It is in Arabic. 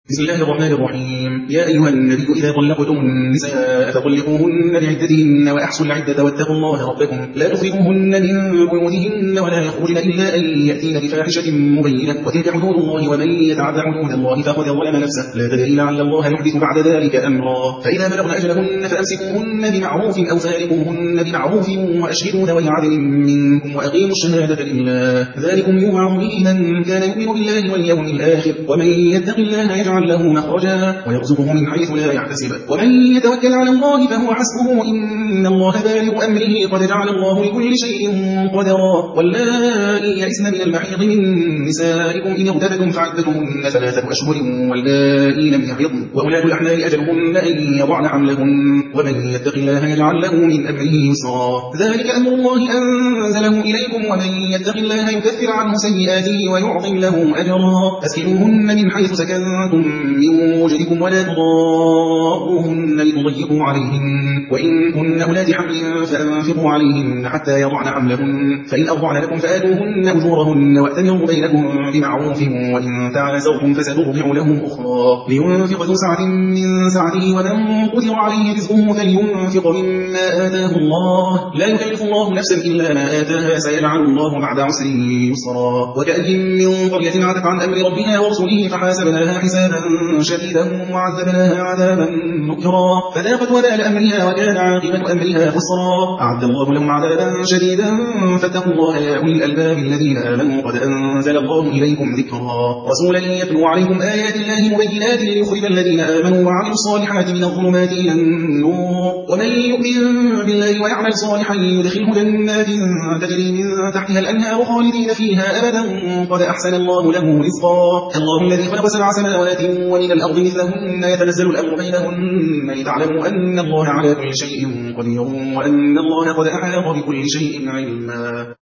بسم الله الرحمن الرحيم. يا أيها النبي إذا طلقتم النساء فطلقوهن لعدتهن وأحصوا العدة واتقوا الله ربكم لا تخرجوهن من بيوتهن ولا يخرجن إلا أن يأتين بفاحشة مبينة وتلك حدود الله ومن يتعد حدود الله فقد ظلم نفسه لا تدري لعل الله يحدث بعد ذلك أمرا. فإذا بلغن أجلهن فأمسكوهن بمعروف أو فارقوهن بمعروف وأشهدوا ذوي عدل منكم وأقيموا الشهادة لله ذلكم يوعظ به من كان يؤمن بالله واليوم الآخر ومن يتق الله يجعل له مخرجا ويرزقه من حيث لا يحتسب ومن يتوكل على الله فهو حسبه إن الله بالغ أمره قد جعل الله لكل شيء قدرا. واللائي يئسن من المحيض من نسائكم إن ارتبتم فعدتهن 3 أشهر واللائي لم يحضن وأولاة الأحمال أجلهن أن يضعن حملهن ومن يتق الله يجعل له من أمره يسرا ذلك أمر الله أنزله إليكم ومن يتق الله يكفر عنه سيئاته ويعظم له أجرا. أسكنوهن من حيث سكنتم من وجدكم ولا تضاروهن لتضيقوا عليهن وإن كن أولاد حمل فأنفقوا عليهن حتى يضعن حملهن فإن أرضعن لكم فآتوهن أجورهن وأتمروا بينكم بمعروف وإن تعاسرتم فسترضع لهم أخرى لينفق ذو سعة من سعته ومن قدر عليه رزقه فلينفق مما آتاه الله لا يكلف الله نفسا إلا ما آتاها سيجعل الله بعد عسر يسرا. وكأين من قرية عتت عن أمر ربها ورسله فحاسبناها حسابا شديدا وعذبناها عذابا نكرا فذاقت وبال أمرها وكان عاقبة أمرها خسرا. أعد الله لهم عذابا شديدا فاتقوا الله يا أولي الألباب الذين آمنوا قد أنزل الله إليكم ذكرا رسولا يتلو عليكم آيات الله مبينات ليخرج الذين آمنوا وعملوا الصالحات من الظلمات إلى النور ومن يؤمن بالله ويعمل صالحا يدخله جنات تجري من تحتها الأنهار خالدين فيها أبدا قد أحسن الله له رزقا. الله الذي خلق 7 سماوات ومن الأرض مثلهن يتنزل الأمر بينهن لتعلموا أن الله على كل شيء قدير وأن الله قد أحاط بكل شيء علما.